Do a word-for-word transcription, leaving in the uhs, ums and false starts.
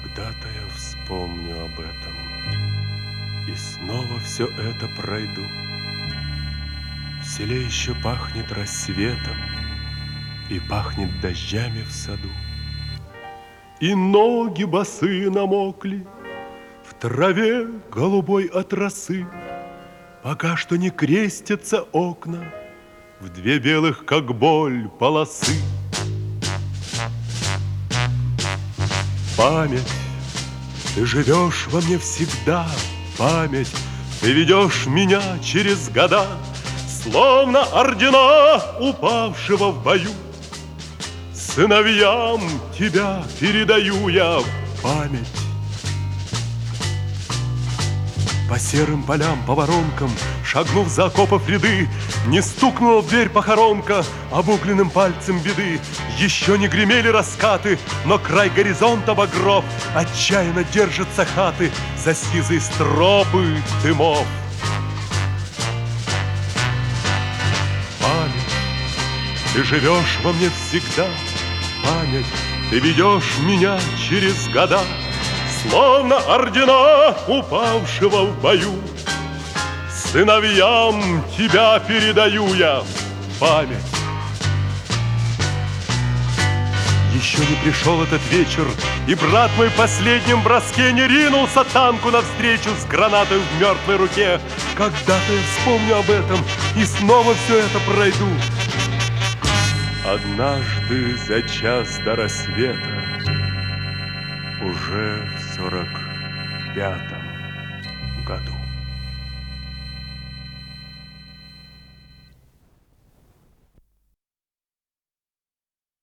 Когда-то я вспомню об этом, и снова все это пройду. В селе еще пахнет рассветом, и пахнет дождями в саду. И ноги босые намокли в траве голубой от росы. Пока что не крестятся окна в две белых, как боль, полосы. Память, ты живешь во мне всегда, память, ты ведешь меня через года, словно ордена упавшего в бою. Сыновьям тебя передаю я, память. По серым полям, по воронкам, шагнув за окопов ряды, не стукнула в дверь похоронка обугленным пальцем беды. Еще не гремели раскаты, но край горизонта багров отчаянно держатся хаты за сизые стропы дымов. Память, ты живешь во мне всегда, память, ты ведешь меня через года, словно ордена упавшего в бою. Сыновьям тебя передаю я, память. Еще не пришел этот вечер, и брат мой в последнем броске не ринулся танку навстречу с гранатой в мертвой руке. Когда-то я вспомню об этом и снова все это пройду. Однажды за час до рассвета, уже в сорок пятом году.